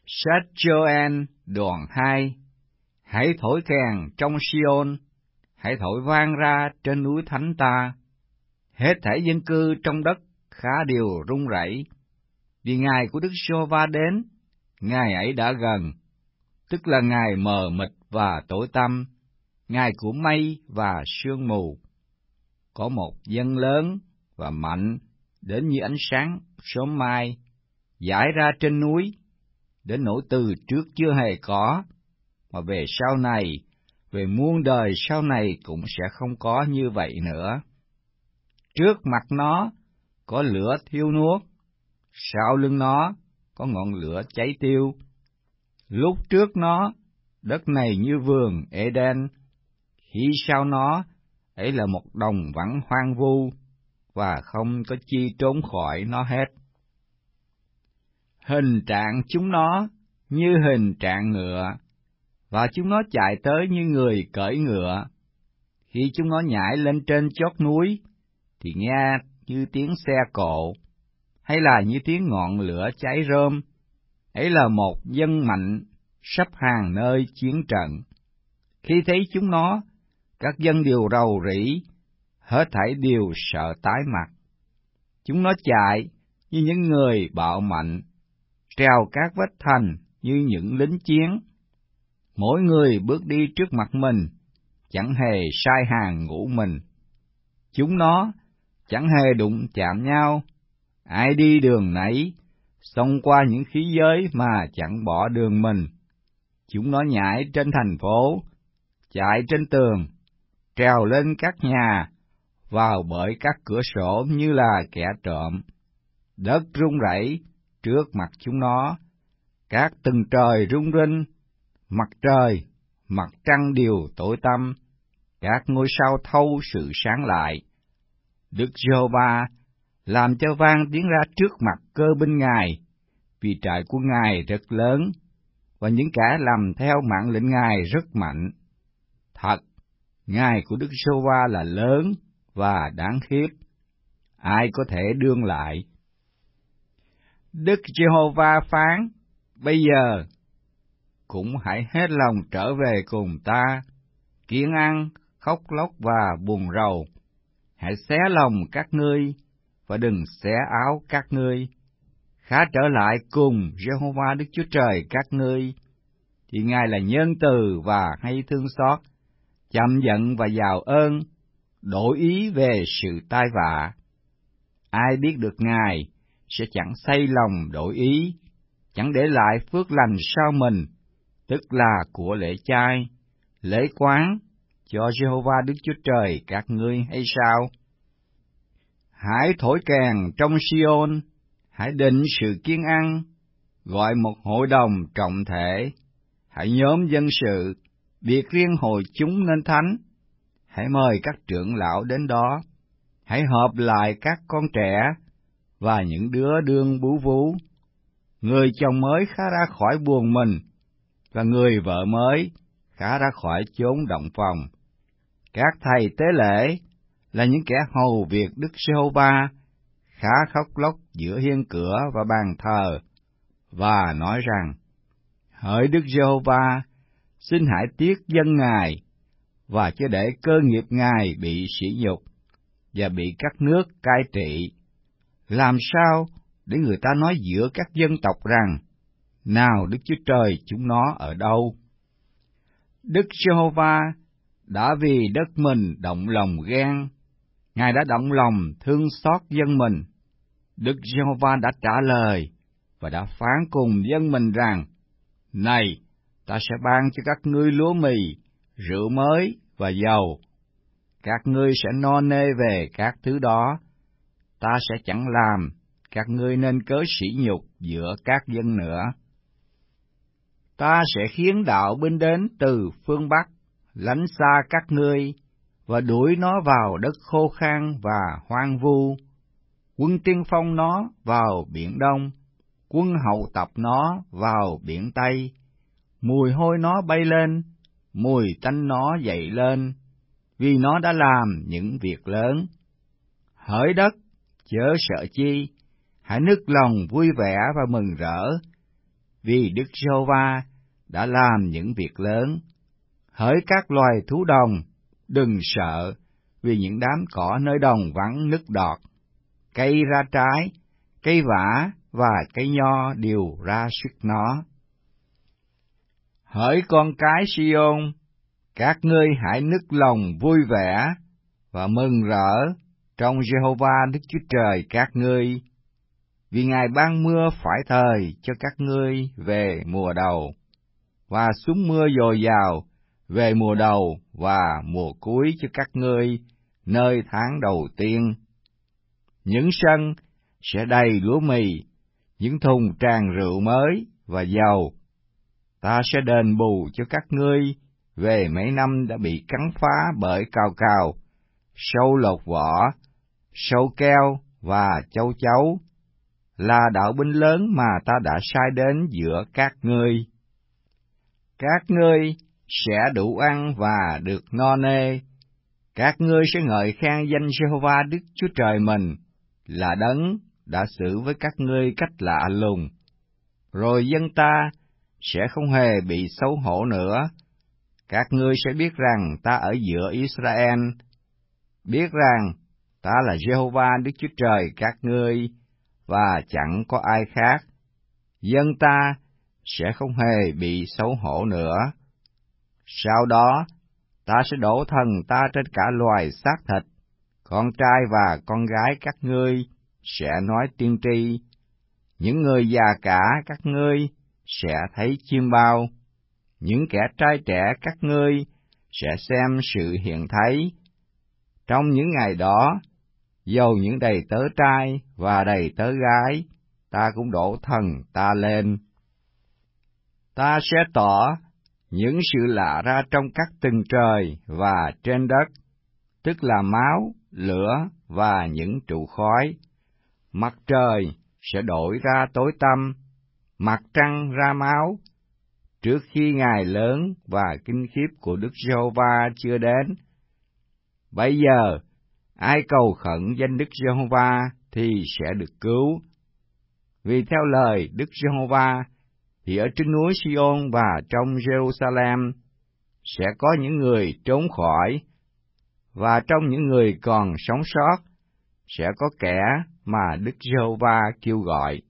Sách Joel đoạn 2. Hãy thổi kèn trong Sion, hãy thổi vang ra trên núi thánh ta. Hết thảy dân cư trong đất khá đều run rẩy, vì ngày của Đức Giê-hô-va đến, ngày ấy đã gần, tức là ngày mờ mịt và tối tăm, ngày của mây và sương mù. Có một dân lớn và mạnh đến như ánh sáng sớm mai, dải ra trên núi, đến nỗi từ trước chưa hề có, mà về sau này, về muôn đời sau này cũng sẽ không có như vậy nữa. Trước mặt nó có lửa thiêu nuốt, sau lưng nó có ngọn lửa cháy tiêu. Lúc trước nó, đất này như vườn Eden, khi sau nó, ấy là một đồng vắng hoang vu, và không có chi trốn khỏi nó hết. Hình trạng chúng nó như hình trạng ngựa, và chúng nó chạy tới như người cưỡi ngựa. Khi chúng nó nhảy lên trên chót núi, thì nghe như tiếng xe cộ, hay là như tiếng ngọn lửa cháy rơm. Ấy là một dân mạnh sắp hàng nơi chiến trận. Khi thấy chúng nó, các dân đều rầu rĩ, hết thảy đều sợ tái mặt. Chúng nó chạy như những người bạo mạnh, trèo các vách thành như những lính chiến. Mỗi người bước đi trước mặt mình, chẳng hề sai hàng ngũ mình. Chúng nó chẳng hề đụng chạm nhau, ai đi đường nấy, xông qua những khí giới mà chẳng bỏ đường mình. Chúng nó nhảy trên thành phố, chạy trên tường, trèo lên các nhà, vào bởi các cửa sổ như là kẻ trộm. Đất rung rẩy trước mặt chúng nó, các tầng trời rung rinh, mặt trời, mặt trăng đều tối tăm, các ngôi sao thâu sự sáng lại. Đức Giê-hô-va làm cho vang tiếng ra trước mặt cơ binh Ngài, vì trại của Ngài rất lớn, và những kẻ làm theo mạng lệnh Ngài rất mạnh. Thật, Ngài của Đức Giê-hô-va là lớn và đáng khiếp, ai có thể đương lại? Đức Giê-hô-va phán: bây giờ cũng hãy hết lòng trở về cùng ta, kiêng ăn, khóc lóc và buồn rầu. Hãy xé lòng các ngươi, và đừng xé áo các ngươi. Khá trở lại cùng Giê-hô-va Đức Chúa Trời các ngươi, thì Ngài là nhân từ và hay thương xót, chậm giận và giàu ơn, đổi ý về sự tai vạ. Ai biết được Ngài sẽ chẳng xây lòng đổi ý, chẳng để lại phước lành sau mình, tức là của lễ chay, lễ quán cho Giê-hô-va Đức Chúa Trời các ngươi hay sao? Hãy thổi kèn trong Sion, hãy định sự kiêng ăn, gọi một hội đồng trọng thể, hãy nhóm dân sự, biệt riêng hội chúng nên thánh, hãy mời các trưởng lão đến đó, hãy họp lại các con trẻ và những đứa đương bú vú. Người chồng mới khá ra khỏi buồng mình, và người vợ mới khá ra khỏi chốn động phòng. Các thầy tế lễ là những kẻ hầu việc Đức Giê-hô-va, khá khóc lóc giữa hiên cửa và bàn thờ, và nói rằng: hỡi Đức Giê-hô-va, xin hãy tiếc dân Ngài, và chớ để cơ nghiệp Ngài bị sỉ nhục, và bị các nước cai trị. Làm sao để người ta nói giữa các dân tộc rằng: nào Đức Chúa Trời chúng nó ở đâu? Đức Giê-hô-va đã vì đất mình động lòng ghen, Ngài đã động lòng thương xót dân mình. Đức Giê-hô-va đã trả lời và đã phán cùng dân mình rằng: này, ta sẽ ban cho các ngươi lúa mì, rượu mới và dầu. Các ngươi sẽ no nê về các thứ đó. Ta sẽ chẳng làm các ngươi nên cớ sỉ nhục giữa các dân nữa. Ta sẽ khiến đạo binh đến từ phương Bắc, lánh xa các ngươi, và đuổi nó vào đất khô khan và hoang vu. Quân tiên phong nó vào biển Đông, quân hậu tập nó vào biển Tây. Mùi hôi nó bay lên, mùi tanh nó dậy lên, vì nó đã làm những việc lớn. Hỡi đất, chớ sợ chi, hãy nức lòng vui vẻ và mừng rỡ. vì Đức Giê-hô-va đã làm những việc lớn. Hỡi các loài thú đồng, đừng sợ, vì những đám cỏ nơi đồng vắng nứt đọt. Cây ra trái, cây vả và cây nho đều ra sức nó. Hỡi con cái Si-ôn, các ngươi hãy nức lòng vui vẻ và mừng rỡ trong Giê-hô-va Đức Chúa Trời các ngươi, vì Ngài ban mưa phải thời cho các ngươi về mùa đầu, và xuống mưa dồi dào về mùa đầu và mùa cuối cho các ngươi nơi tháng đầu tiên. Những sân sẽ đầy lúa mì, những thùng tràn rượu mới và dầu. Ta sẽ đền bù cho các ngươi về mấy năm đã bị cắn phá bởi cào cào, sâu lột vỏ, sâu keo và châu chấu, là đạo binh lớn mà ta đã sai đến giữa các ngươi. Các ngươi sẽ đủ ăn và được no nê. Các ngươi sẽ ngợi khen danh Giê-hô-va Đức Chúa Trời mình, là đấng đã xử với các ngươi cách lạ lùng. Rồi dân ta sẽ không hề bị xấu hổ nữa. Các ngươi sẽ biết rằng ta ở giữa Israel, biết rằng ta là Giê-hô-va Đức Chúa Trời các ngươi, và chẳng có ai khác. Dân ta sẽ không hề bị xấu hổ nữa. Sau đó, ta sẽ đổ thần ta trên cả loài xác thịt, con trai và con gái các ngươi sẽ nói tiên tri, những người già cả các ngươi sẽ thấy chiêm bao, những kẻ trai trẻ các ngươi sẽ xem sự hiện thấy. Trong những ngày đó, dầu những đầy tớ trai và đầy tớ gái, ta cũng đổ thần ta lên. Ta sẽ tỏ những sự lạ ra trong các tầng trời và trên đất, tức là máu, lửa và những trụ khói. Mặt trời sẽ đổi ra tối tăm, mặt trăng ra máu, trước khi ngày lớn và kinh khiếp của Đức Giê-hô-va chưa đến. Bây giờ, ai cầu khẩn danh Đức Giê-hô-va thì sẽ được cứu. Vì theo lời Đức Giê-hô-va, thì ở trên núi Si-ôn và trong Giê-ru-sa-lem sẽ có những người trốn khỏi, và trong những người còn sống sót sẽ có kẻ mà Đức Giê-hô-va kêu gọi.